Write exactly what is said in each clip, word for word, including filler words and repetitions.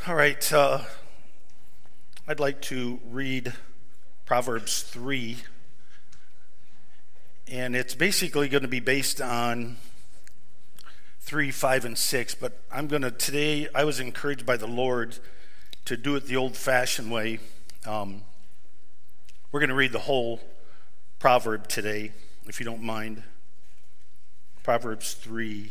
All right, uh, I'd like to read Proverbs three, and it's basically going to be based on three, five, and six, but I'm going to, today, I was encouraged by the Lord to do it the old-fashioned way. Um, we're going to read the whole proverb today, if you don't mind. Proverbs three.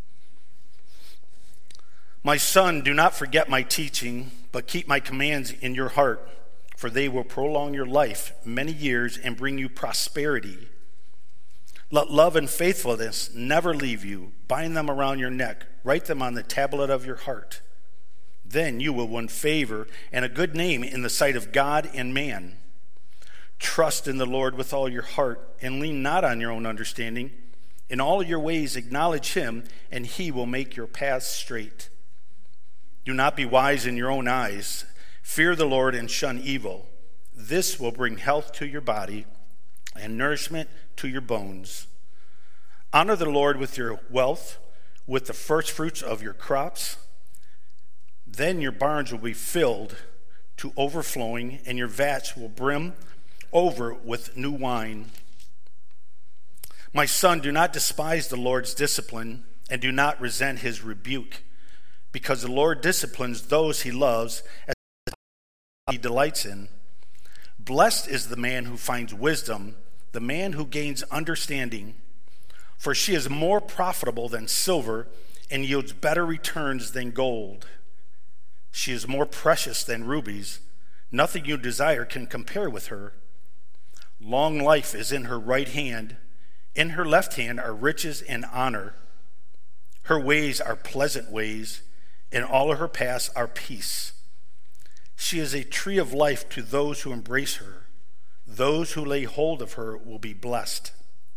My son, do not forget my teaching, but keep my commands in your heart, for they will prolong your life many years and bring you prosperity. Let love and faithfulness never leave you. Bind them around your neck. Write them on the tablet of your heart. Then you will win favor and a good name in the sight of God and man. Trust in the Lord with all your heart and lean not on your own understanding. In all your ways acknowledge him, and he will make your paths straight. Do not be wise in your own eyes. Fear the Lord and shun evil. This will bring health to your body and nourishment to your bones. Honor the Lord with your wealth, with the first fruits of your crops. Then your barns will be filled to overflowing, and your vats will brim over with new wine. My son, do not despise the Lord's discipline, and do not resent his rebuke, because the Lord disciplines those he loves, as he delights in. Blessed is the man who finds wisdom, the man who gains understanding, for she is more profitable than silver and yields better returns than gold. She is more precious than rubies. Nothing you desire can compare with her. Long life is in her right hand. In her left hand are riches and honor. Her ways are pleasant ways, and all of her paths are peace. She is a tree of life to those who embrace her. Those who lay hold of her will be blessed.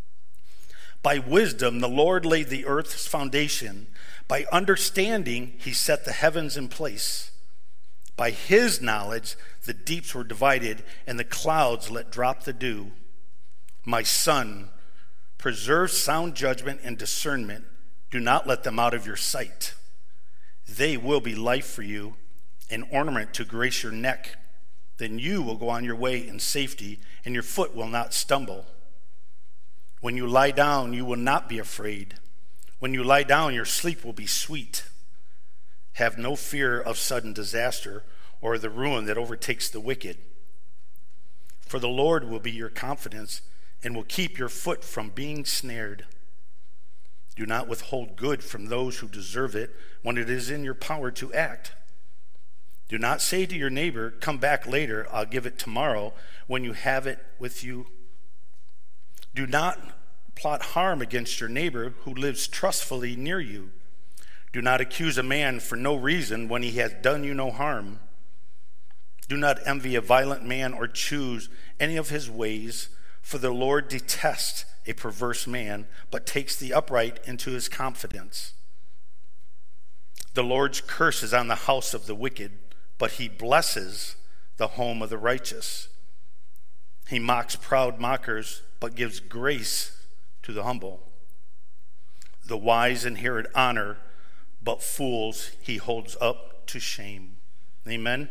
By wisdom the Lord laid the earth's foundation. By understanding he set the heavens in place. By his knowledge the deeps were divided, and the clouds let drop the dew. My son, preserve sound judgment and discernment. Do not let them out of your sight. They will be life for you, an ornament to grace your neck. Then you will go on your way in safety, and your foot will not stumble. When you lie down, you will not be afraid. When you lie down, your sleep will be sweet. Have no fear of sudden disaster or the ruin that overtakes the wicked. For the Lord will be your confidence and will keep your foot from being snared. Do not withhold good from those who deserve it when it is in your power to act. Do not say to your neighbor, come back later, I'll give it tomorrow, when you have it with you. Do not plot harm against your neighbor who lives trustfully near you. Do not accuse a man for no reason when he has done you no harm. Do not envy a violent man or choose any of his ways, for the Lord detests a perverse man, but takes the upright into his confidence. The Lord's curse is on the house of the wicked, but he blesses the home of the righteous. He mocks proud mockers, but gives grace to the humble. The wise inherit honor, but fools he holds up to shame. Amen.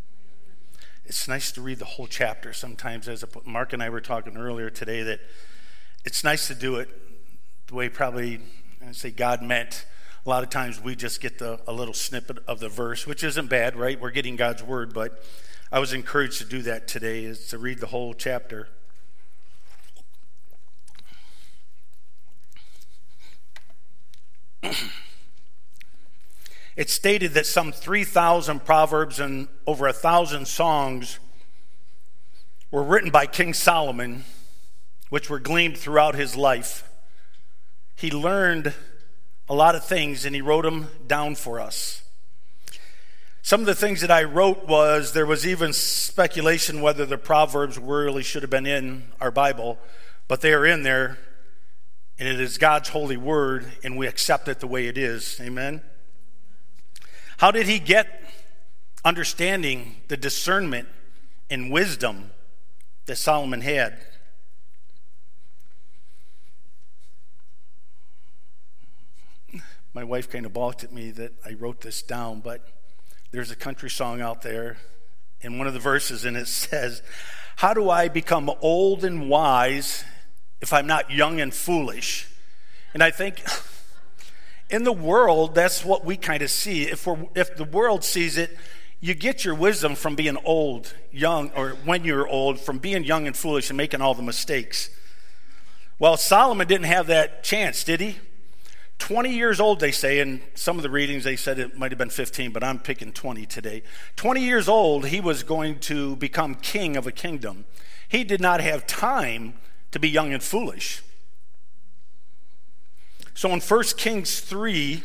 It's nice to read the whole chapter sometimes. As Mark and I were talking earlier today, that it's nice to do it the way probably, I say, God meant. A lot of times we just get the, a little snippet of the verse, which isn't bad, right? We're getting God's word, but I was encouraged to do that today, is to read the whole chapter. It's stated that some three thousand proverbs and over one thousand songs were written by King Solomon, which were gleaned throughout his life. He learned a lot of things, and he wrote them down for us. Some of the things that I wrote was, there was even speculation whether the Proverbs really should have been in our Bible, but they are in there, and it is God's holy word, and we accept it the way it is. Amen? How did he get understanding, the discernment, and wisdom that Solomon had? My wife kind of balked at me that I wrote this down, but There's a country song out there, and one of the verses in it says, "How do I become old and wise if I'm not young and foolish?" And I think in the world, that's what we kind of see. If we're, if the world sees it, you get your wisdom from being old, young, or when you're old, from being young and foolish and making all the mistakes. Well, Solomon didn't have that chance, did he? twenty years old, they say, and some of the readings they said it might have been fifteen, but I'm picking twenty today. twenty years old, he was going to become king of a kingdom. He did not have time to be young and foolish. So in First Kings three,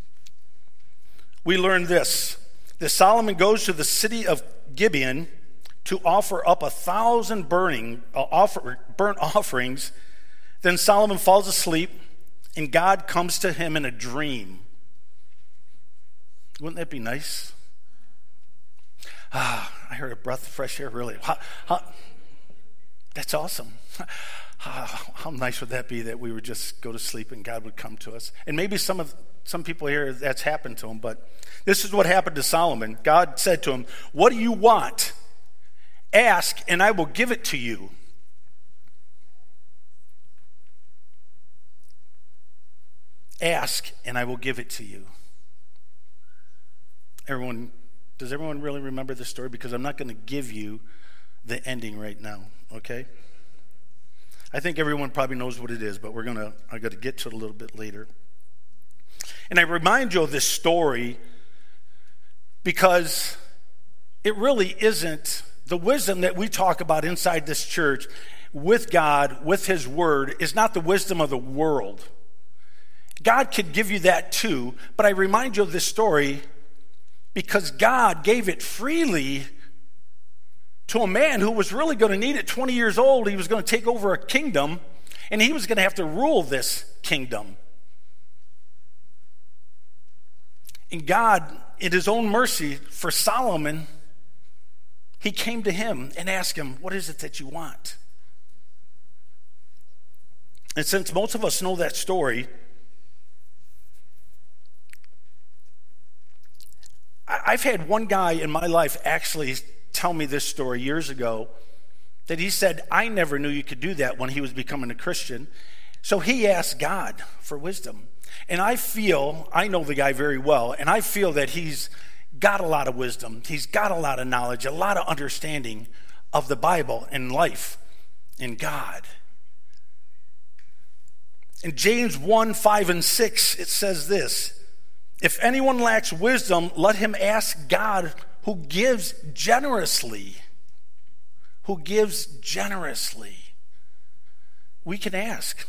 we learn this, that Solomon goes to the city of Gibeon to offer up a thousand burning uh, offer, burnt offerings. Then Solomon falls asleep, and God comes to him in a dream. Wouldn't that be nice? Ah, I heard a breath of fresh air, really. How, how, that's awesome. How, how nice would that be that we would just go to sleep and God would come to us? And maybe some of some people here, that's happened to them, but this is what happened to Solomon. God said to him, "What do you want? Ask, and I will give it to you." Ask, and I will give it to you. Everyone, does everyone really remember this story? Because I'm not going to give you the ending right now, okay? I think everyone probably knows what it is, but we're going to, I'm going to get to it a little bit later. And I remind you of this story because it really isn't the wisdom that we talk about inside this church with God, with His Word, is not the wisdom of the world. God could give you that too, but I remind you of this story because God gave it freely to a man who was really going to need it. twenty years old, he was going to take over a kingdom, and he was going to have to rule this kingdom. And God, in His own mercy for Solomon, He came to him and asked him, "What is it that you want?" And since most of us know that story, I've had one guy in my life actually tell me this story years ago, that he said, I never knew you could do that when he was becoming a Christian. So he asked God for wisdom. And I feel, I know the guy very well, and I feel that he's got a lot of wisdom. He's got a lot of knowledge, a lot of understanding of the Bible and life and God. In James one, five, and six, it says this, "If anyone lacks wisdom, let him ask God, who gives generously." Who gives generously. We can ask.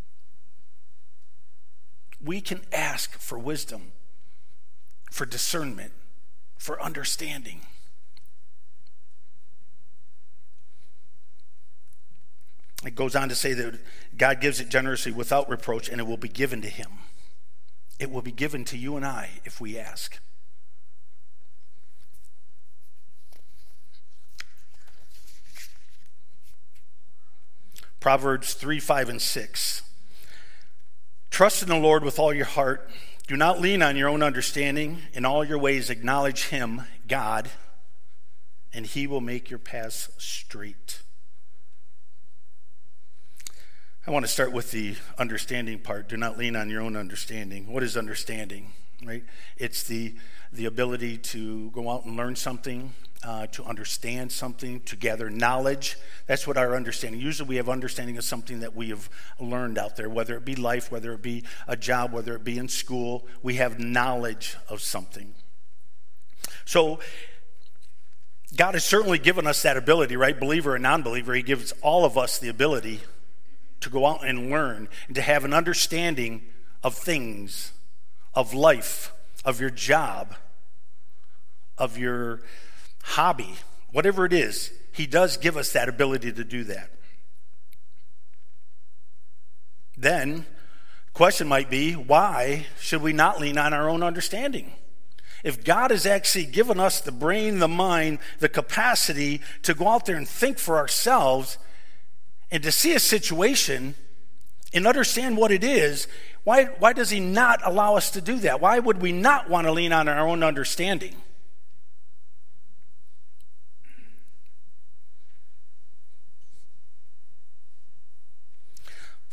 We can ask for wisdom, for discernment, for understanding. It goes on to say that God gives it generously without reproach, and it will be given to him. It will be given to you and I if we ask. Proverbs three, five, and six. "Trust in the Lord with all your heart. Do not lean on your own understanding. In all your ways acknowledge Him, God, and He will make your paths straight." I want to start with the understanding part. Do not lean on your own understanding. What is understanding, right? It's the, the ability to go out and learn something, uh, to understand something, to gather knowledge. That's what our understanding. Usually we have understanding of something that we have learned out there, whether it be life, whether it be a job, whether it be in school. We have knowledge of something. So God has certainly given us that ability, right? Believer and non-believer, He gives all of us the ability to go out and learn and to have an understanding of things, of life, of your job, of your hobby, whatever it is. He does give us that ability to do that. Then, the question might be, why should we not lean on our own understanding? If God has actually given us the brain, the mind, the capacity to go out there and think for ourselves and to see a situation and understand what it is, why, why does He not allow us to do that? Why would we not want to lean on our own understanding?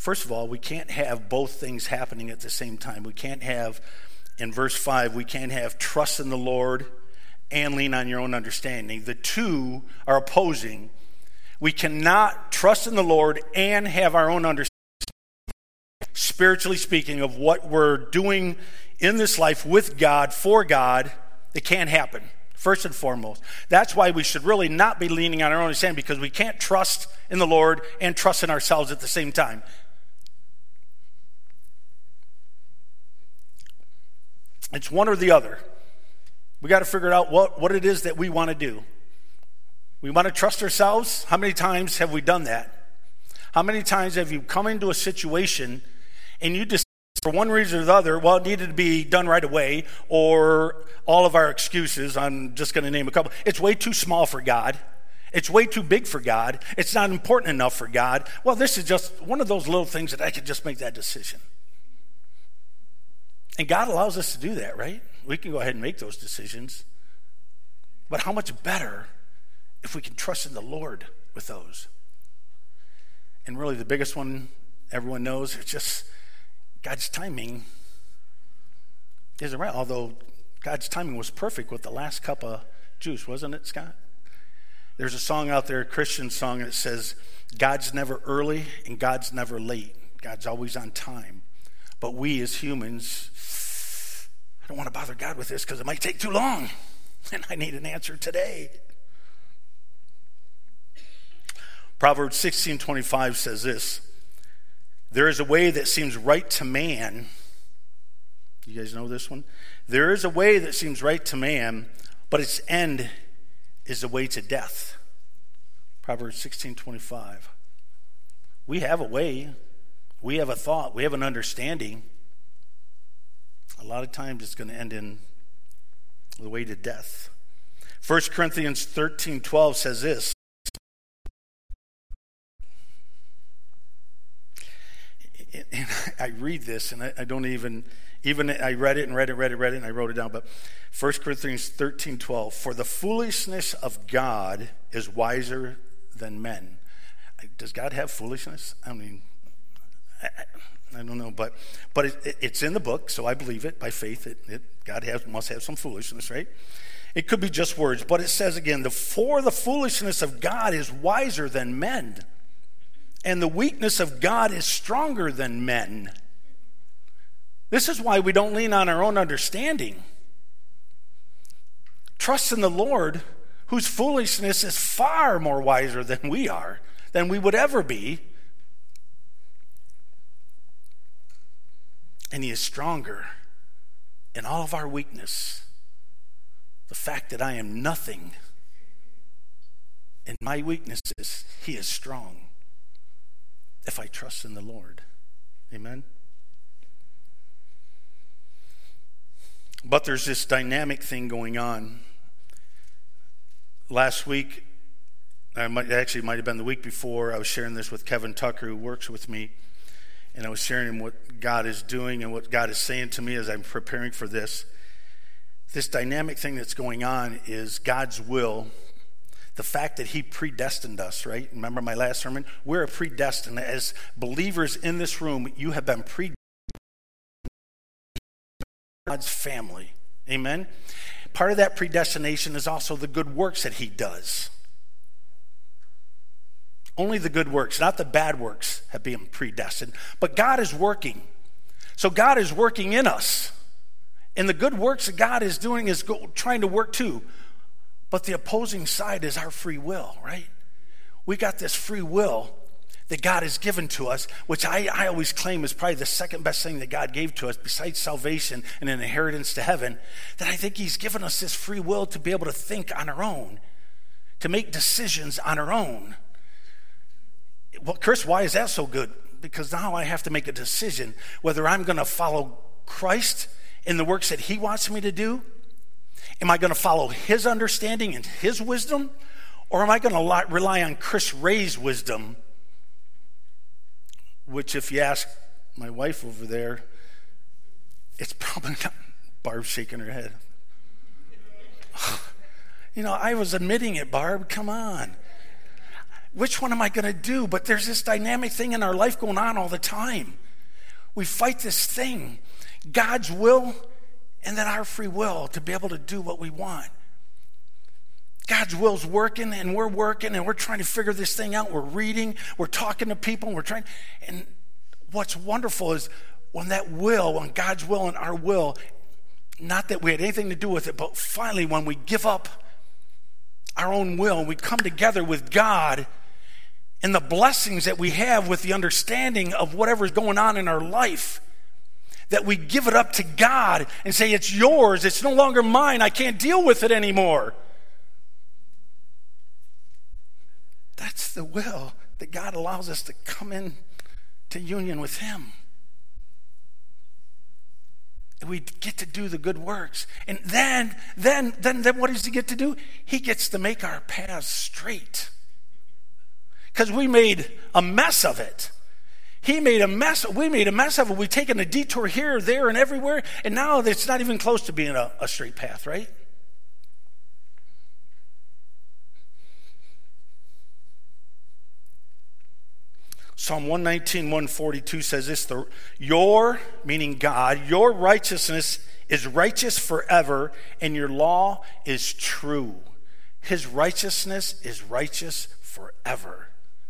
First of all, we can't have both things happening at the same time. We can't have, in verse five, we can't have trust in the Lord and lean on your own understanding. The two are opposing. We cannot trust in the Lord and have our own understanding, spiritually speaking, of what we're doing in this life with God, for God. It can't happen, first and foremost. That's why we should really not be leaning on our own understanding, because we can't trust in the Lord and trust in ourselves at the same time. It's one or the other. We got to figure out what, what it is that we want to do. We want to trust ourselves. How many times have we done that? How many times have you come into a situation and you just, for one reason or the other, well, it needed to be done right away, or all of our excuses, I'm just going to name a couple. It's way too small for God. It's way too big for God. It's not important enough for God. Well, this is just one of those little things that I could just make that decision. And God allows us to do that, right? We can go ahead and make those decisions. But how much better if we can trust in the Lord with those? And really the biggest one everyone knows, it's just God's timing isn't right. Although God's timing was perfect with the last cup of juice, wasn't it, Scott? There's a song out there, a Christian song, that says, God's never early and God's never late. God's always on time. But we as humans, I don't want to bother God with this because it might take too long. And I need an answer today. Proverbs sixteen twenty-five says this: there is a way that seems right to man. You guys know this one? There is a way that seems right to man, but its end is the way to death. Proverbs sixteen twenty-five. We have a way. We have a thought. We have an understanding. A lot of times it's going to end in the way to death. First Corinthians thirteen twelve says this: and I read this and I, I don't even, even I read it and read it, read it, read it, and I wrote it down. But First Corinthians thirteen twelve, for the foolishness of God is wiser than men. Does God have foolishness? I mean, I, I don't know, but but it, it, it's in the book, so I believe it by faith. It, it God has must have some foolishness, right? It could be just words, but it says again, the for the foolishness of God is wiser than men, and the weakness of God is stronger than men. This is why we don't lean on our own understanding. Trust in the Lord, whose foolishness is far more wiser than we are, than we would ever be. And he is stronger in all of our weakness. The fact that I am nothing in my weaknesses, he is strong if I trust in the Lord. Amen? But there's this dynamic thing going on. Last week, I might, actually it might have been the week before, I was sharing this with Kevin Tucker, who works with me, and I was sharing him what God is doing and what God is saying to me as I'm preparing for this. This dynamic thing that's going on is God's will. The fact that he predestined us, right? Remember my last sermon? We're predestined. As believers in this room, you have been predestined. God's family. Amen? Part of that predestination is also the good works that he does. Only the good works, not the bad works, have been predestined. But God is working. So God is working in us. And the good works that God is doing is go, trying to work too. But the opposing side is our free will, right? We got this free will that God has given to us, which I, I always claim is probably the second best thing that God gave to us besides salvation and an inheritance to heaven, that I think he's given us this free will to be able to think on our own, to make decisions on our own. Well, Chris, why is that so good? Because now I have to make a decision whether I'm going to follow Christ in the works that he wants me to do. Am I going to follow his understanding and his wisdom? Or am I going to rely on Chris Ray's wisdom? Which, if you ask my wife over there, it's probably not. Barb's shaking her head. You know, I was admitting it, Barb. Come on. which one am I going to do? But there's this dynamic thing in our life going on all the time. We fight this thing, God's will and then our free will to be able to do what we want. God's will's working and we're working and we're trying to figure this thing out. We're reading, we're talking to people, and we're trying. And what's wonderful is when that will, when God's will and our will, not that we had anything to do with it, but finally when we give up our own will and we come together with God and the blessings that we have with the understanding of whatever's going on in our life, that we give it up to God and say, it's yours, it's no longer mine, I can't deal with it anymore. That's the will that God allows us to come in to union with him. We get to do the good works. And then, then, then, then what does he get to do? He gets to make our paths straight. Because we made a mess of it. He made a mess, we made a mess of it. We've taken a detour here, there, and everywhere, and now it's not even close to being a, a straight path, right? Psalm one nineteen, one forty-two says this, the, your, meaning God, your righteousness is righteous forever, and your law is true. His righteousness is righteous forever.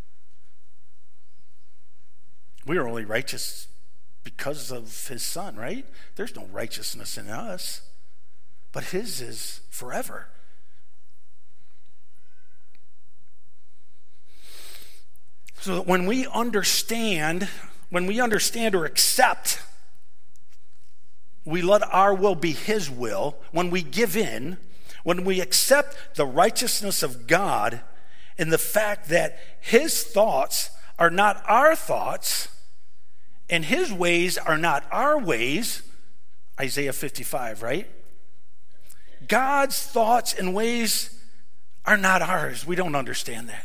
We are only righteous because of his son, right? There's no righteousness in us, but his is forever. So that when we understand, when we understand or accept, we let our will be his will, when we give in, when we accept the righteousness of God and the fact that his thoughts are not our thoughts, and his ways are not our ways, Isaiah fifty-five, right? God's thoughts and ways are not ours. We don't understand that.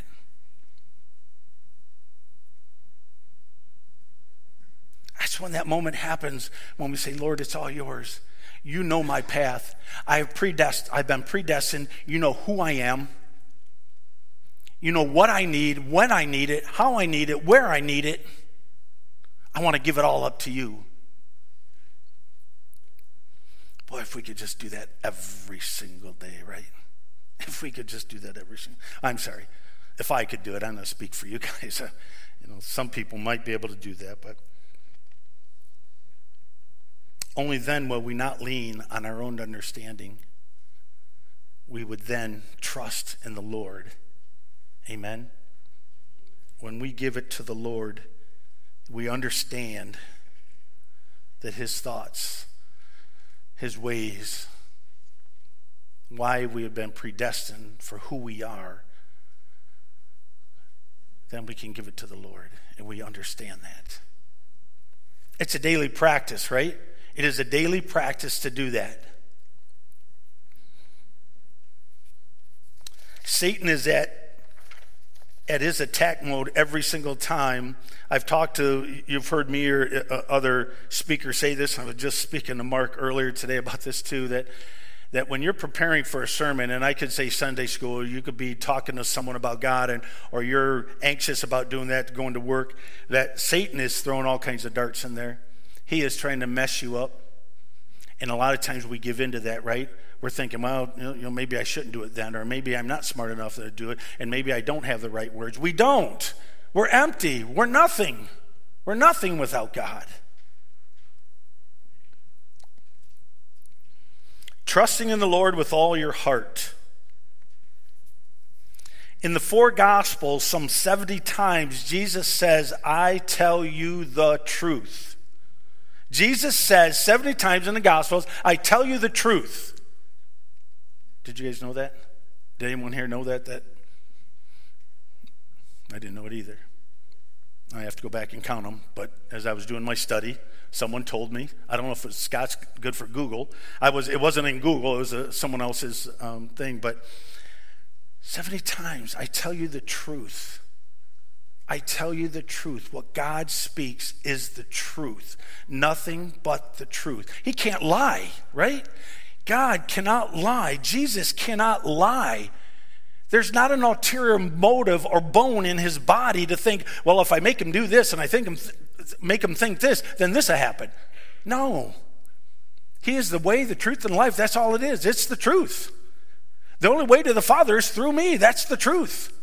That's when that moment happens, when we say, Lord, it's all yours. You know my path. I have predestined, I've been predestined. You know who I am. You know what I need, when I need it, how I need it, where I need it. I want to give it all up to you. Boy, if we could just do that every single day, right? If we could just do that every single I'm sorry. If I could do it, I'm going to speak for you guys. Uh, you know, some people might be able to do that, but only then will we not lean on our own understanding. We would then trust in the Lord. Amen? When we give it to the Lord, we understand that his thoughts, his ways, why we have been predestined for who we are, then we can give it to the Lord, and we understand that. It's a daily practice, right? It is a daily practice to do that. Satan is at at his attack mode every single time. I've talked to, you've heard me or other speakers say this. I was just speaking to Mark earlier today about this too, that that when you're preparing for a sermon, and I could say Sunday school, you could be talking to someone about God, and or you're anxious about doing that, going to work, that Satan is throwing all kinds of darts in there. He is trying to mess you up. And a lot of times we give into that, right? We're thinking, well, you know, you know, maybe I shouldn't do it then, or maybe I'm not smart enough to do it, and maybe I don't have the right words. We don't. We're empty. We're nothing. We're nothing without God. Trusting in the Lord with all your heart. In the four Gospels, some seventy times, Jesus says, I tell you the truth. Jesus says seventy times in the Gospels, I tell you the truth. Did you guys know that? Did anyone here know that? That I didn't know it either. I have to go back and count them, but as I was doing my study, someone told me. I don't know if it's Scott's good for Google. I was. It wasn't in Google. It was a, someone else's um, thing. But seventy times, I tell you the truth. I tell you the truth. What God speaks is the truth. Nothing but the truth. He can't lie, right? God cannot lie. Jesus cannot lie. There's not an ulterior motive or bone in his body to think, well, if I make him do this and I think him th- make him think this, then this will happen. No. He is the way, the truth, and life. That's all it is. It's the truth. The only way to the Father is through me. That's the truth.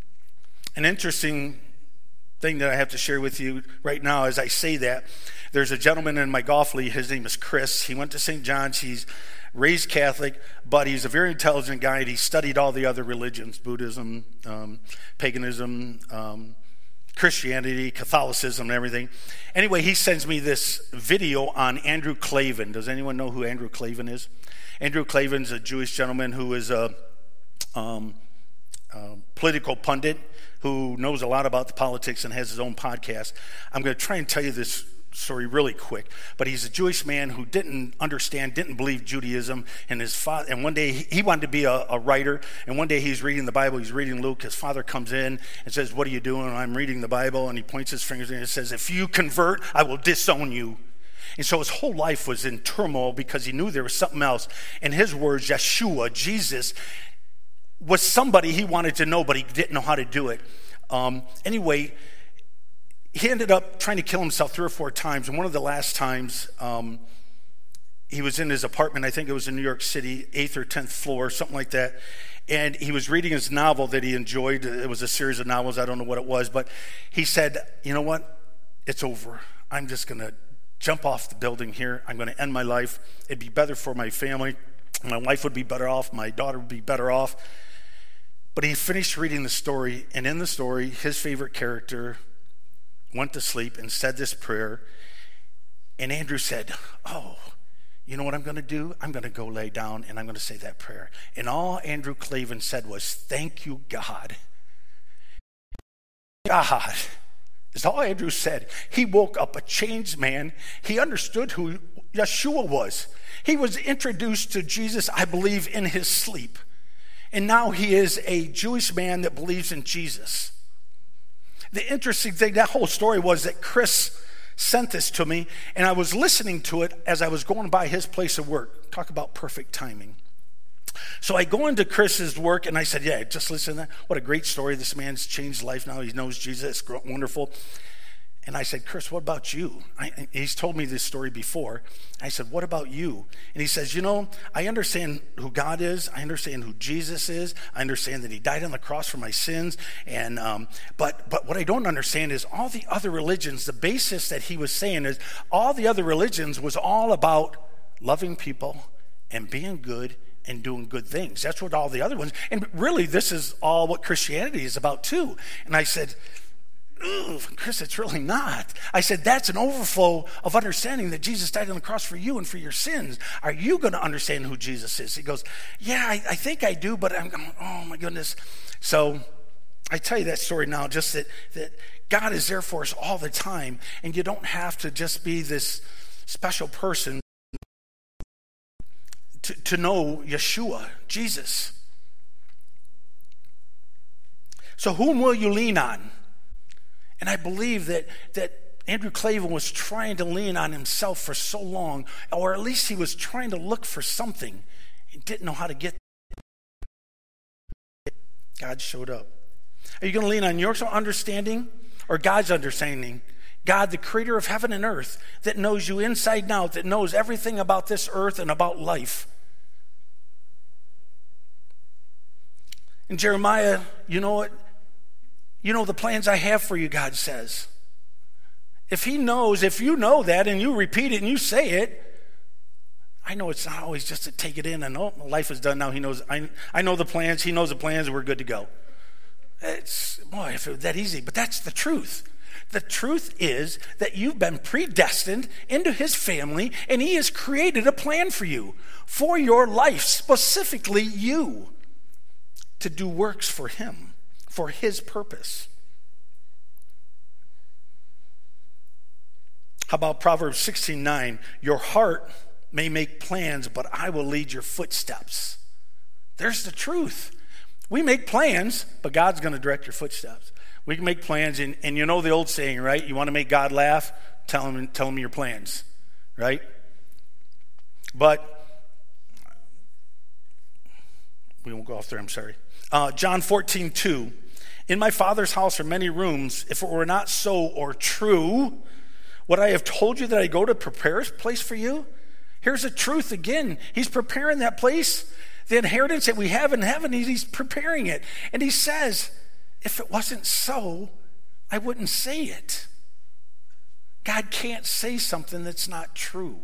An interesting thing that I have to share with you right now as I say that, there's a gentleman in my golf league. His name is Chris. He went to Saint John's. He's raised Catholic, but he's a very intelligent guy, and he studied all the other religions, Buddhism, um, paganism, um, Christianity, Catholicism, and everything. Anyway, he sends me this video on Andrew Klavan. Does anyone know who Andrew Klavan is? Andrew Klavan's a Jewish gentleman who is a um, uh, political pundit who knows a lot about the politics and has his own podcast. I'm going to try and tell you this story really quick, but he's a Jewish man who didn't understand, didn't believe Judaism, and his father, and one day he, he wanted to be a, a writer, and one day he's reading the Bible, he's reading Luke, his father comes in and says, what are you doing? I'm reading the Bible, and he points his fingers and he says, if you convert, I will disown you. And so his whole life was in turmoil because he knew there was something else. In his words, Yeshua, Jesus, was somebody he wanted to know, but he didn't know how to do it. Um, anyway, he ended up trying to kill himself three or four times. And one of the last times, um, he was in his apartment. I think it was in New York City, eighth or tenth floor, something like that. And he was reading his novel that he enjoyed. It was a series of novels. I don't know what it was. But he said, you know what? It's over. I'm just going to jump off the building here. I'm going to end my life. It'd be better for my family. My wife would be better off. My daughter would be better off. But he finished reading the story. And in the story, his favorite character went to sleep and said this prayer. And Andrew said, oh, you know what I'm going to do? I'm going to go lay down and I'm going to say that prayer. And all Andrew Klavan said was, thank you, God. God. That's all Andrew said. He woke up a changed man. He understood who Yeshua was. He was introduced to Jesus, I believe, in his sleep. And now he is a Jewish man that believes in Jesus. The interesting thing, that whole story was that Chris sent this to me, and I was listening to it as I was going by his place of work. Talk about perfect timing. So I go into Chris's work, and I said, yeah, just listen to that. What a great story. This man's changed life now. He knows Jesus. It's wonderful. And I said, Chris, what about you? I, he's told me this story before. I said, what about you? And he says, you know, I understand who God is. I understand who Jesus is. I understand that he died on the cross for my sins. And um, but but what I don't understand is all the other religions, the basis that he was saying is all the other religions was all about loving people and being good and doing good things. That's what all the other ones, and really this is all what Christianity is about too. And I said, ooh, Chris, it's really not. I said, that's an overflow of understanding that Jesus died on the cross for you and for your sins. Are you going to understand who Jesus is? He goes, yeah, I, I think I do, but I'm, I'm, oh my goodness. So I tell you that story now, just that, that God is there for us all the time, and you don't have to just be this special person to, to know Yeshua, Jesus. So whom will you lean on? And I believe that, that Andrew Klavan was trying to lean on himself for so long, or at least he was trying to look for something. He didn't know how to get there. God showed up. Are you going to lean on your understanding or God's understanding? God, the creator of heaven and earth, that knows you inside and out, that knows everything about this earth and about life. In Jeremiah, you know what? You know the plans I have for you, God says. If he knows, if you know that and you repeat it and you say it, I know it's not always just to take it in and, oh, life is done now. He knows, I, I know the plans. He knows the plans and we're good to go. It's, boy, if it was that easy, but that's the truth. The truth is that you've been predestined into his family, and he has created a plan for you, for your life, specifically you, to do works for him, for his purpose. How about Proverbs sixteen nine? Your heart may make plans, but I will lead your footsteps. There's the truth. We make plans, but God's going to direct your footsteps. We can make plans, and, and you know the old saying, right? You want to make God laugh? Tell him, tell him your plans, right? But we won't go off there, I'm sorry. Uh, John fourteen two. In my Father's house are many rooms. If it were not so or true, would I have told you that I go to prepare a place for you? Here's the truth again. He's preparing that place. The inheritance that we have in heaven, he's preparing it. And he says, if it wasn't so, I wouldn't say it. God can't say something that's not true.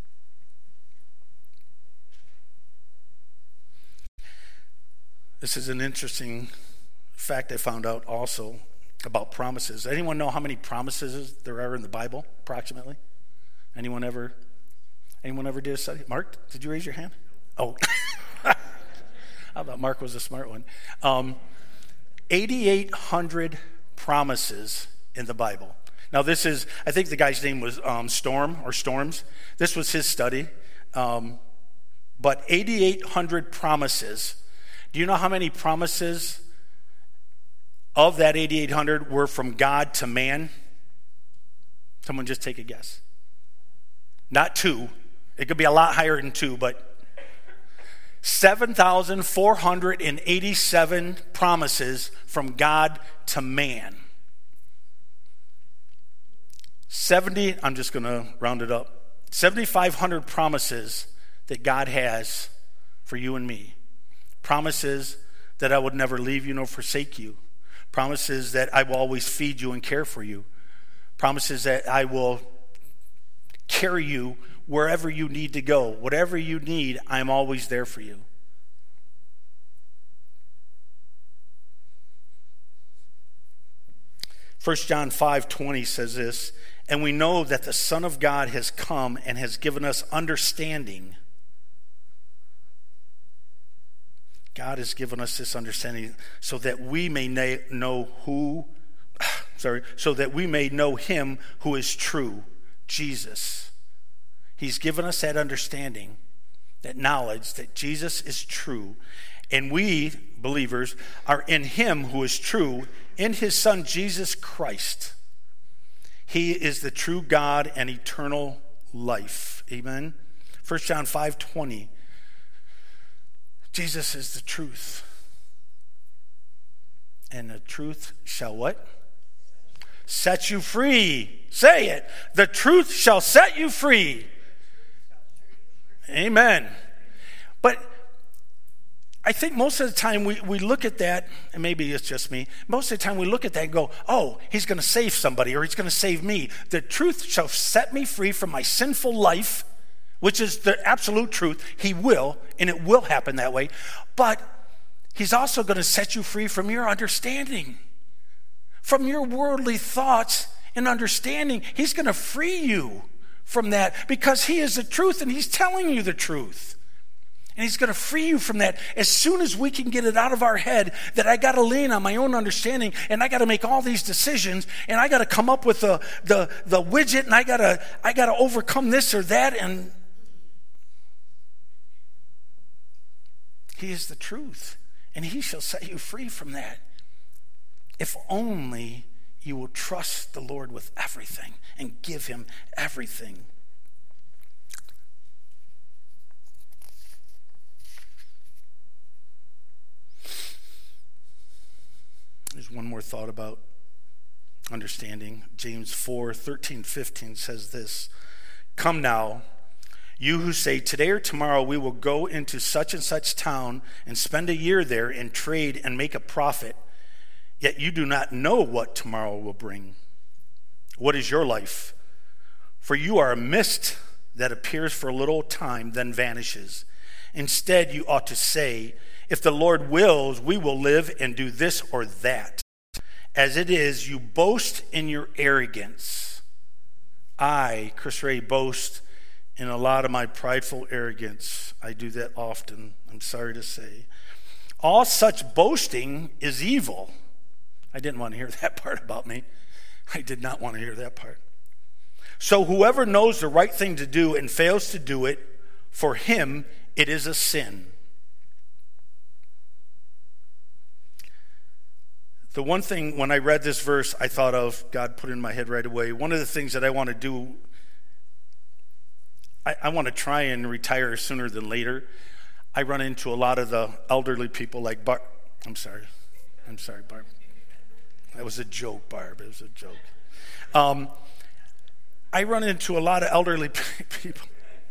This is an interesting fact I found out also about promises. Anyone know how many promises there are in the Bible, approximately? Anyone ever anyone ever did a study? Mark, did you raise your hand? Oh. I thought Mark was a smart one. Um, eighty-eight hundred promises in the Bible. Now this is, I think the guy's name was um, Storm or Storms. This was his study. Um, but eighty-eight hundred promises. Do you know how many promises of that eighty-eight hundred were from God to man? Someone just take a guess. Not two. It could be a lot higher than two, but seven thousand four hundred eighty-seven promises from God to man. seventy, I'm just going to round it up, seventy-five hundred promises that God has for you and me. Promises that I would never leave you nor forsake you. Promises that I will always feed you and care for you. Promises that I will carry you wherever you need to go. Whatever you need, I'm always there for you. First John five twenty says this, and we know that the Son of God has come and has given us understanding. God has given us this understanding so that we may know who, sorry, so that we may know him who is true, Jesus. He's given us that understanding, that knowledge that Jesus is true, and we, believers, are in him who is true, in his Son, Jesus Christ. He is the true God and eternal life. Amen? First John five twenty. Jesus is the truth. And the truth shall what? Set you free. Say it. The truth shall set you free. Amen. But I think most of the time we, we look at that, and maybe it's just me, most of the time we look at that and go, oh, he's going to save somebody or he's going to save me. The truth shall set me free from my sinful life, which is the absolute truth. He will, and it will happen that way. But he's also going to set you free from your understanding, from your worldly thoughts and understanding. He's going to free you from that because he is the truth and he's telling you the truth. And he's going to free you from that as soon as we can get it out of our head that I got to lean on my own understanding and I got to make all these decisions and I got to come up with the, the, the widget and I got to I got to overcome this or that. And he is the truth and he shall set you free from that. If only you will trust the Lord with everything and give him everything. There's one more thought about understanding. James four thirteen fifteen says this, come now, you who say today or tomorrow we will go into such and such town and spend a year there and trade and make a profit, yet you do not know what tomorrow will bring. What is your life? For you are a mist that appears for a little time, then vanishes. Instead, you ought to say, if the Lord wills, we will live and do this or that. As it is, you boast in your arrogance. I, Chris Ray, boast in a lot of my prideful arrogance. I do that often, I'm sorry to say. All such boasting is evil. I didn't want to hear that part about me. I did not want to hear that part. So whoever knows the right thing to do and fails to do it, for him it is a sin. The one thing, when I read this verse, I thought of, God put in my head right away, one of the things that I want to do, I, I want to try and retire sooner than later. I run into a lot of the elderly people like Barb. I'm sorry. I'm sorry, Barb. That was a joke, Barb. It was a joke. Um, I run into a lot of elderly people.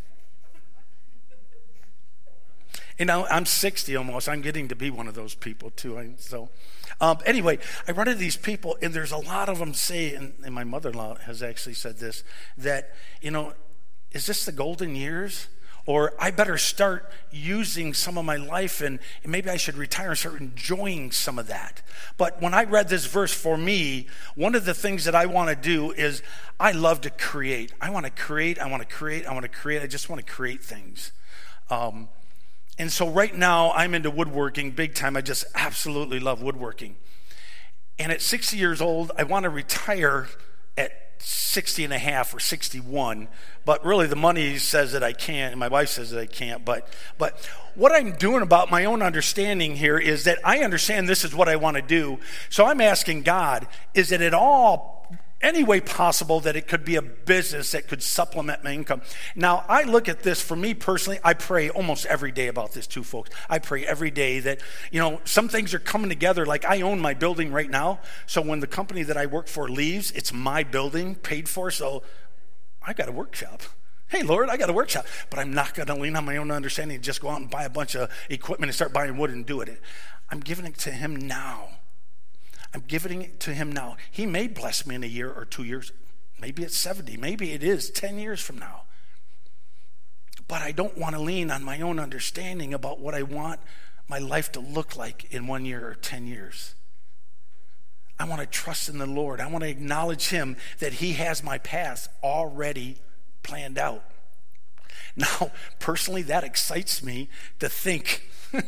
You know, I'm sixty almost. I'm getting to be one of those people too. I, so, um, anyway, I run into these people, and there's a lot of them say, and, and my mother-in-law has actually said this, that, you know, is this the golden years? Or I better start using some of my life, and maybe I should retire and start enjoying some of that. But when I read this verse, for me, one of the things that I want to do is I love to create. I want to create, I want to create, I want to create. I just want to create things. Um, and so right now I'm into woodworking big time. I just absolutely love woodworking. And at sixty years old, I want to retire at sixty and a half or sixty-one, but really the money says that I can't, and my wife says that I can't. But but what I'm doing about my own understanding here is that I understand this is what I want to do. So I'm asking God, is it at all any way possible that it could be a business that could supplement my income? Now, I look at this, for me personally, I pray almost every day about this too, folks. I pray every day that, you know, some things are coming together. Like, I own my building right now, so when the company that I work for leaves, it's my building, paid for, so I got a workshop. Hey, Lord, I got a workshop. But I'm not going to lean on my own understanding and just go out and buy a bunch of equipment and start buying wood and do it. I'm giving it to him now. I'm giving it to him now. He may bless me in a year or two years. Maybe it's seventy. Maybe it is ten years from now. But I don't want to lean on my own understanding about what I want my life to look like in one year or ten years. I want to trust in the Lord. I want to acknowledge him that he has my path already planned out. Now, personally, that excites me to think,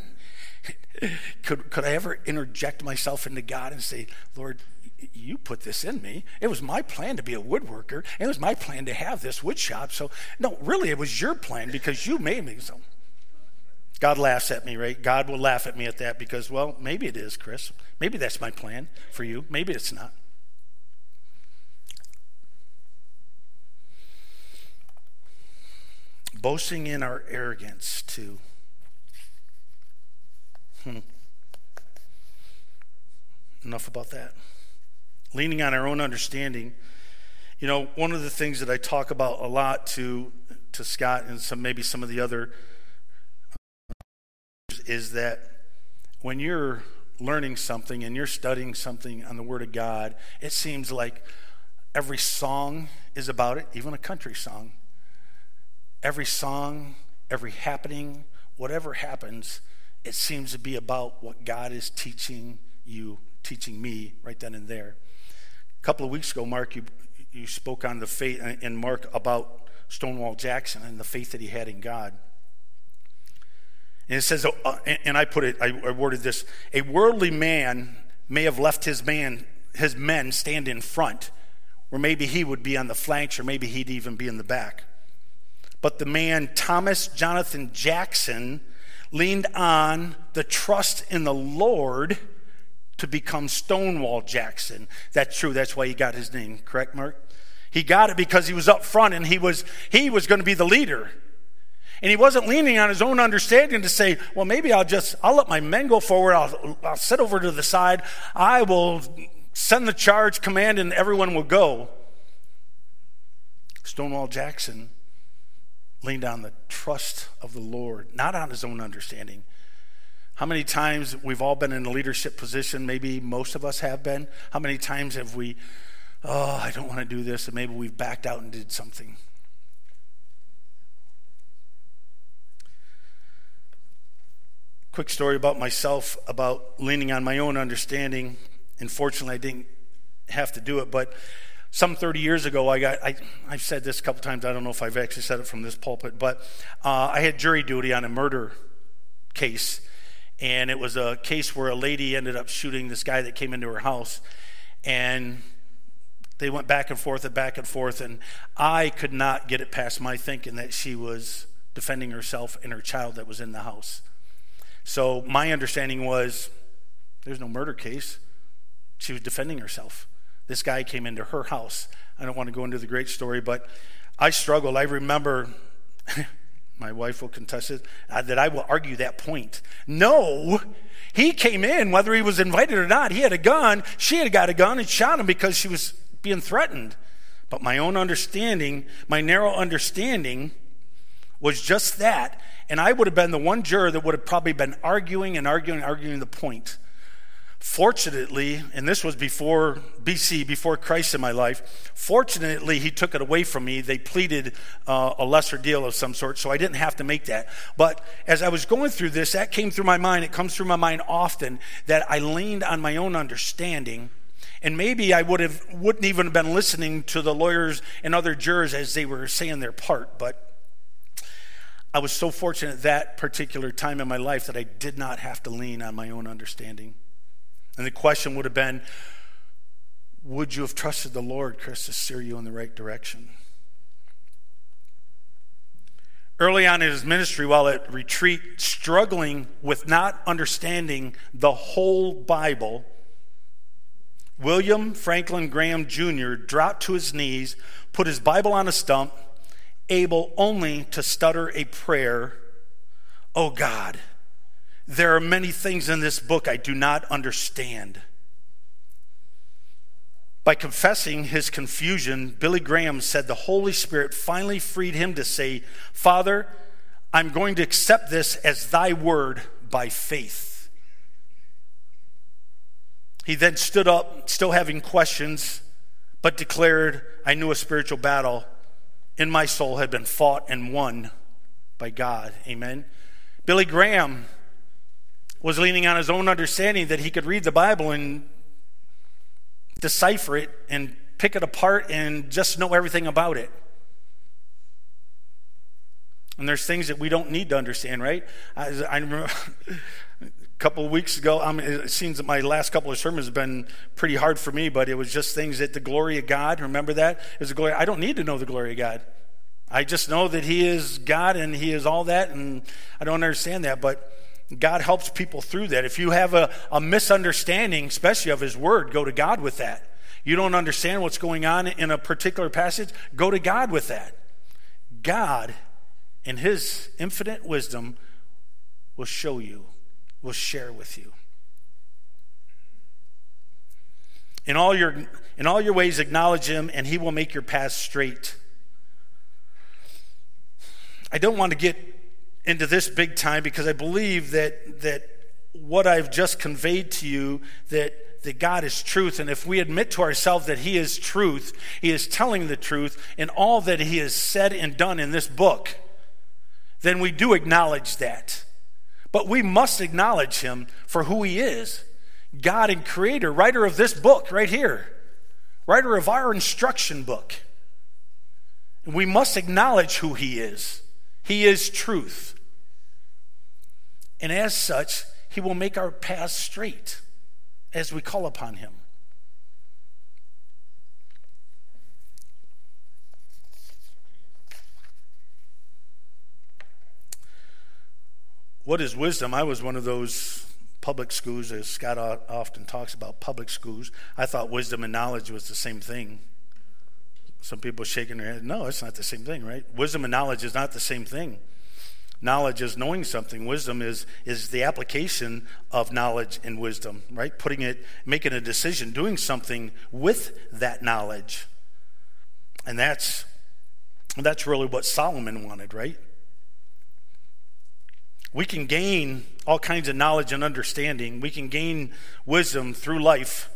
Could could I ever interject myself into God and say, Lord, you put this in me. It was my plan to be a woodworker. It was my plan to have this wood shop. So, no, really, it was your plan because you made me. So, God laughs at me, right? God will laugh at me at that because, well, maybe it is, Chris. Maybe that's my plan for you. Maybe it's not. Boasting in our arrogance, too. Hmm. Enough about that. Leaning on our own understanding. You know, one of the things that I talk about a lot to to Scott and some maybe some of the other is that when you're learning something and you're studying something on the Word of God, it seems like every song is about it, even a country song. Every song, every happening, whatever happens, it seems to be about what God is teaching you, teaching me right then and there. A couple of weeks ago, Mark, you you spoke on the faith, and Mark about Stonewall Jackson and the faith that he had in God. And it says, uh, and I put it, I, I worded this: a worldly man may have left his man, his men stand in front, or maybe he would be on the flanks, or maybe he'd even be in the back. But the man Thomas Jonathan Jackson leaned on the trust in the Lord to become Stonewall Jackson. That's true. That's why he got his name. Correct, Mark? He got it because he was up front and he was he was going to be the leader. And he wasn't leaning on his own understanding to say, well, maybe I'll just, I'll let my men go forward. I'll, I'll sit over to the side. I will send the charge command and everyone will go. Stonewall Jackson leaned on the trust of the Lord, not on his own understanding. How many times we've all been in a leadership position, maybe most of us have been. How many times have we, oh, I don't want to do this, and maybe we've backed out and did something. Quick story about myself, about leaning on my own understanding. Unfortunately, I didn't have to do it, but some thirty years ago, I got, I, I've said this a couple times, I don't know if I've actually said it from this pulpit, but uh, I had jury duty on a murder case, and it was a case where a lady ended up shooting this guy that came into her house, and they went back and forth and back and forth, and I could not get it past my thinking that she was defending herself and her child that was in the house. So my understanding was, there's no murder case. She was defending herself. This guy came into her house. I don't want to go into the great story, but I struggled. I remember, My wife will contest it, uh, that I will argue that point. No, he came in, whether he was invited or not. He had a gun. She had got a gun and shot him because she was being threatened. But my own understanding, my narrow understanding, was just that. And I would have been the one juror that would have probably been arguing and arguing and arguing the point. Fortunately, and this was before B C, before Christ in my life, fortunately, he took it away from me. They pleaded uh, a lesser deal of some sort, so I didn't have to make that. But as I was going through this, that came through my mind. It comes through my mind often that I leaned on my own understanding, and maybe I would have, wouldn't even have been listening to the lawyers and other jurors as they were saying their part. But I was so fortunate that particular time in my life that I did not have to lean on my own understanding. And the question would have been, would you have trusted the Lord, Chris, to steer you in the right direction? Early on in his ministry, while at retreat, struggling with not understanding the whole Bible, William Franklin Graham Junior dropped to his knees, put his Bible on a stump, able only to stutter a prayer, "Oh God, there are many things in this book I do not understand." By confessing his confusion, Billy Graham said the Holy Spirit finally freed him to say, "Father, I'm going to accept this as thy word by faith." He then stood up, still having questions, but declared, "I knew a spiritual battle in my soul had been fought and won by God." Amen. Billy Graham was leaning on his own understanding that he could read the Bible and decipher it and pick it apart and just know everything about it. And there's things that we don't need to understand, right? I, I remember a couple of weeks ago, I mean, it seems that my last couple of sermons have been pretty hard for me, but it was just things that the glory of God, remember that? It was the glory. I don't need to know the glory of God. I just know that he is God and he is all that, and I don't understand that, but God helps people through that. If you have a, a misunderstanding, especially of his word, go to God with that. You don't understand what's going on in a particular passage, go to God with that. God, in his infinite wisdom, will show you, will share with you. In all your, in all your ways, acknowledge him, and he will make your path straight. I don't want to get into this big time because I believe that that what I've just conveyed to you, that, that God is truth, and if we admit to ourselves that he is truth, he is telling the truth in all that he has said and done in this book, then we do acknowledge that. But we must acknowledge him for who he is. God and creator, writer of this book right here, writer of our instruction book. And we must acknowledge who he is. He is truth. And as such, he will make our paths straight as we call upon him. What is wisdom? I was one of those public schools, as Scott often talks about, public schools. I thought wisdom and knowledge was the same thing. Some people shaking their head. No, it's not the same thing, right? Wisdom and knowledge is not the same thing. Knowledge is knowing something. Wisdom is is the application of knowledge and wisdom, right? Putting it, making a decision, doing something with that knowledge. And that's that's really what Solomon wanted, right? We can gain all kinds of knowledge and understanding. We can gain wisdom through life.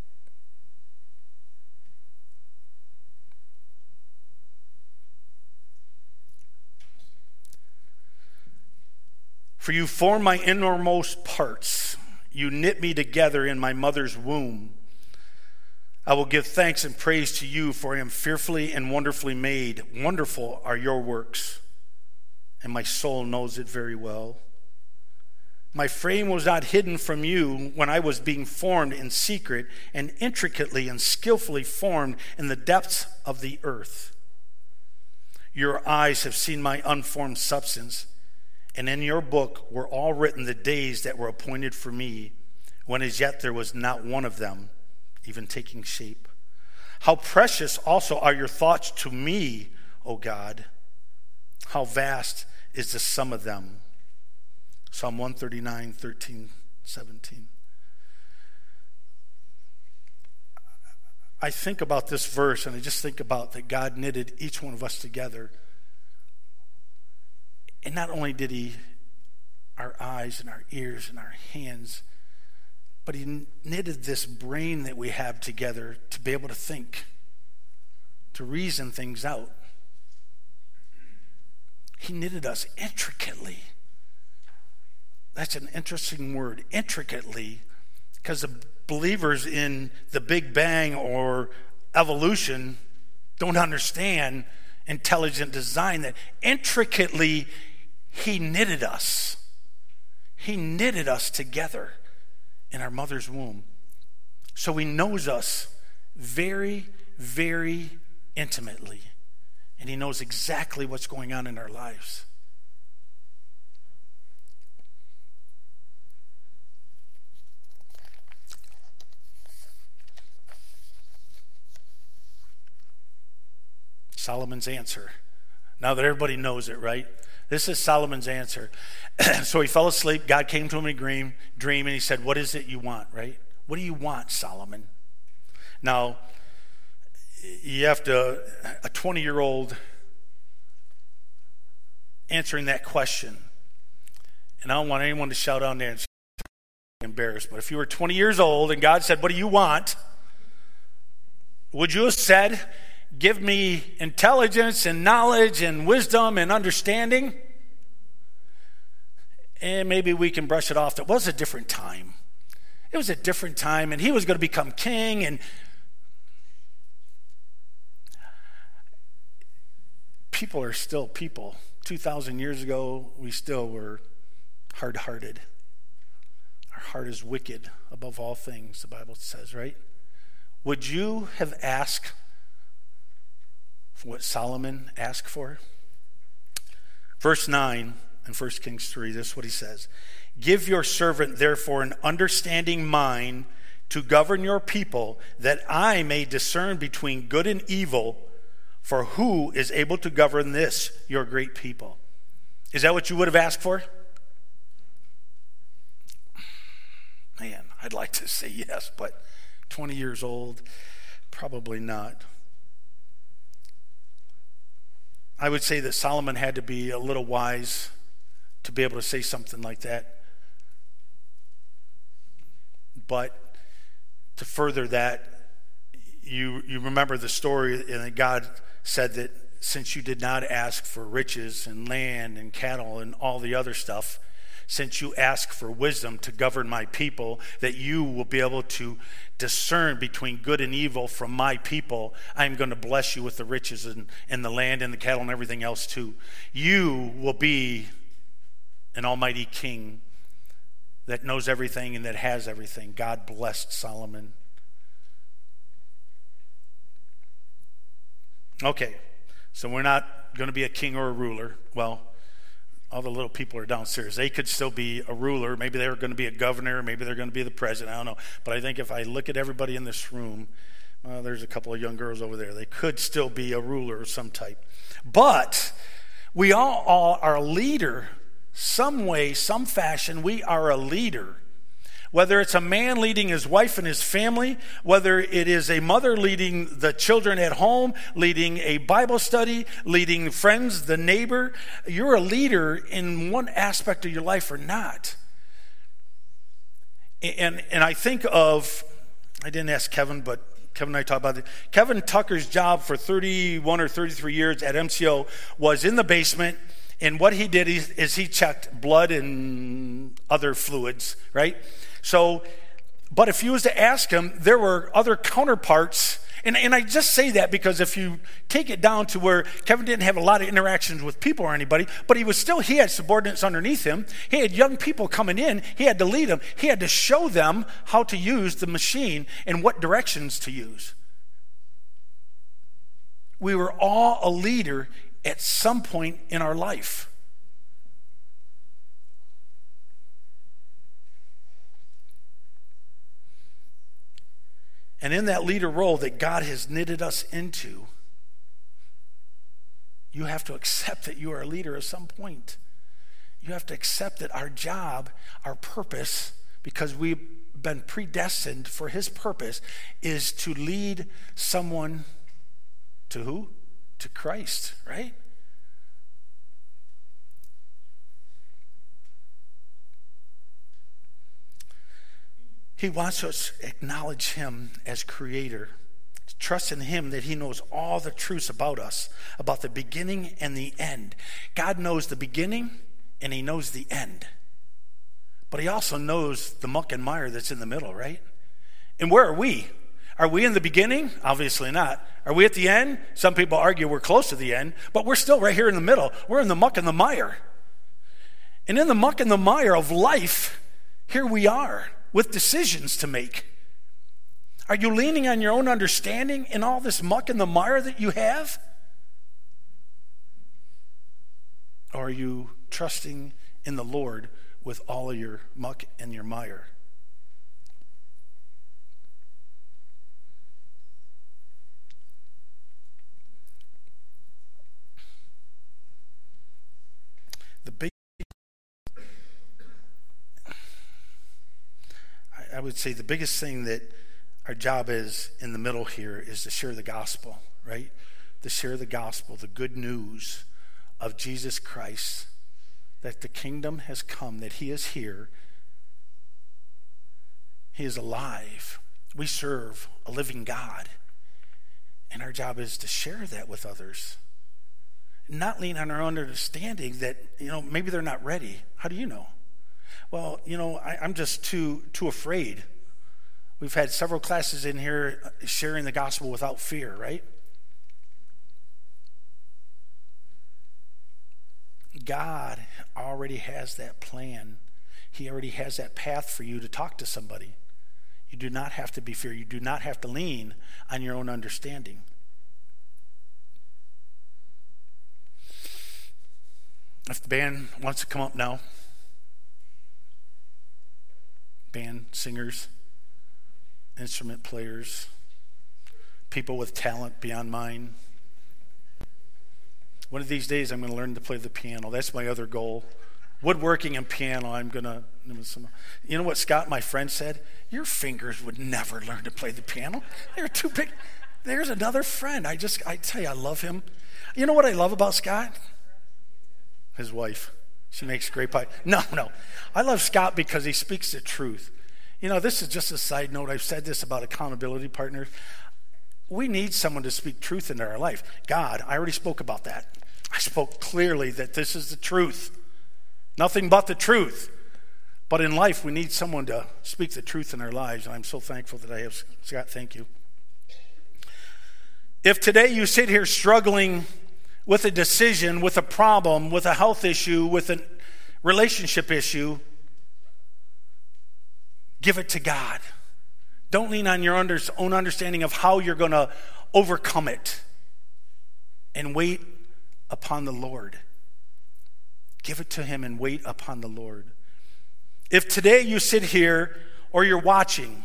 For you formed my innermost parts. You knit me together in my mother's womb. I will give thanks and praise to you, for I am fearfully and wonderfully made. Wonderful are your works, and my soul knows it very well. My frame was not hidden from you when I was being formed in secret and intricately and skillfully formed in the depths of the earth. Your eyes have seen my unformed substance, and in your book were all written the days that were appointed for me, when as yet there was not one of them even taking shape. How precious also are your thoughts to me, O God. How vast is the sum of them. Psalm one thirty-nine, thirteen, seventeen. I think about this verse, and I just think about that God knitted each one of us together. And not only did he our eyes and our ears and our hands, but he knitted this brain that we have together to be able to think, to reason things out. He knitted us intricately. That's an interesting word, intricately, because the believers in the Big Bang or evolution don't understand intelligent design, that intricately he knitted us. He knitted us together in our mother's womb. So he knows us very, very intimately. And he knows exactly what's going on in our lives. Solomon's answer. Now that everybody knows it, right? This is Solomon's answer. So he fell asleep. God came to him in a dream, dream, and he said, what is it you want, right? What do you want, Solomon? Now, you have to, a twenty-year-old answering that question. And I don't want anyone to shout out there and be embarrassed. But if you were twenty years old and God said, what do you want? Would you have said, give me intelligence and knowledge and wisdom and understanding? And maybe we can brush it off. It was a different time. It was a different time, and he was going to become king. And people are still people. two thousand years ago, we still were hard-hearted. Our heart is wicked above all things, the Bible says, right? Would you have asked for what Solomon asked for? Verse nine in First Kings three, this is what he says. Give your servant, therefore, an understanding mind to govern your people, that I may discern between good and evil, for who is able to govern this, your great people? Is that what you would have asked for? Man, I'd like to say yes, but twenty years old, probably not. I would say that Solomon had to be a little wise to be able to say something like that. But to further that, you you remember the story, and that God said that since you did not ask for riches and land and cattle and all the other stuff, since you ask for wisdom to govern my people, that you will be able to discern between good and evil from my people. I'm going to bless you with the riches and, and the land and the cattle and everything else too. You will be an almighty king that knows everything and that has everything. God blessed Solomon. Okay, so we're not going to be a king or a ruler. Well, all the little people are downstairs. They could still be a ruler. Maybe they're going to be a governor. Maybe they're going to be the president. I don't know. But I think if I look at everybody in this room, well, there's a couple of young girls over there. They could still be a ruler of some type. But we all, all are a leader. Some way, some fashion, we are a leader. Whether it's a man leading his wife and his family, whether it is a mother leading the children at home, leading a Bible study, leading friends, the neighbor, you're a leader in one aspect of your life or not. And, and I think of, I didn't ask Kevin, but Kevin and I talked about it. Kevin Tucker's job for thirty-one or thirty-three years at M C O was in the basement. And what he did is, is he checked blood and other fluids, right? So, but if you was to ask him, there were other counterparts. And, and I just say that because if you take it down to where Kevin didn't have a lot of interactions with people or anybody, but he was still, he had subordinates underneath him. He had young people coming in. He had to lead them. He had to show them how to use the machine and what directions to use. We were all a leader at some point in our life. And in that leader role that God has knitted us into, you have to accept that you are a leader at some point. You have to accept that our job, our purpose, because we've been predestined for his purpose, is to lead someone to who? To Christ, right? He wants us to acknowledge him as creator. Trust in him that he knows all the truths about us, about the beginning and the end. God knows the beginning and he knows the end. But he also knows the muck and mire that's in the middle, right? And where are we? Are we in the beginning? Obviously not. Are we at the end? Some people argue we're close to the end, but we're still right here in the middle. We're in the muck and the mire. And in the muck and the mire of life, here we are with decisions to make. Are you leaning on your own understanding in all this muck and the mire that you have? Or are you trusting in the Lord with all of your muck and your mire? The big, I would say the biggest thing that our job is in the middle here is to share the gospel, right? To share the gospel, the good news of Jesus Christ, that the kingdom has come, that he is here. He is alive. We serve a living God. And our job is to share that with others. Not lean on our own understanding that, you know, maybe they're not ready. How do you know? Well, you know, I, I'm just too too afraid. We've had several classes in here sharing the gospel without fear, right? God already has that plan. He already has that path for you to talk to somebody. You do not have to be fear. You do not have to lean on your own understanding. If the band wants to come up now, band, singers, instrument players, people with talent beyond mine. One of these days I'm going to learn to play the piano. That's my other goal. Woodworking and piano, I'm going to... You know what Scott, my friend, said? Your fingers would never learn to play the piano. They're too big. There's another friend. I just, I tell you, I love him. You know what I love about Scott? His wife. She makes great pie. No, no. I love Scott because he speaks the truth. You know, this is just a side note. I've said this about accountability partners. We need someone to speak truth into our life. God, I already spoke about that. I spoke clearly that this is the truth. Nothing but the truth. But in life, we need someone to speak the truth in our lives. And I'm so thankful that I have Scott. Thank you. If today you sit here struggling with a decision, with a problem, with a health issue, with a relationship issue, give it to God. Don't lean on your own understanding of how you're going to overcome it. And wait upon the Lord. Give it to him and wait upon the Lord. If today you sit here or you're watching,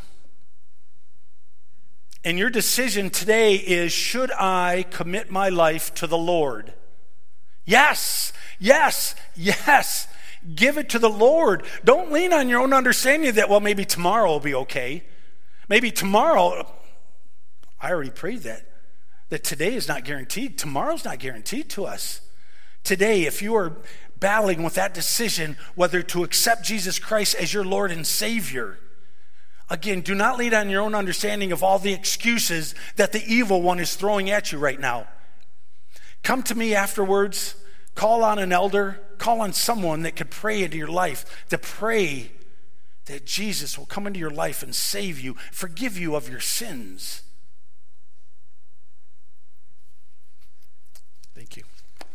and your decision today is, should I commit my life to the Lord? Yes, yes, yes. Give it to the Lord. Don't lean on your own understanding that, well, maybe tomorrow will be okay. Maybe tomorrow, I already prayed that, that today is not guaranteed. Tomorrow's not guaranteed to us. Today, if you are battling with that decision, whether to accept Jesus Christ as your Lord and Savior, again, do not lean on your own understanding of all the excuses that the evil one is throwing at you right now. Come to me afterwards. Call on an elder. Call on someone that could pray into your life, to pray that Jesus will come into your life and save you, forgive you of your sins. Thank you.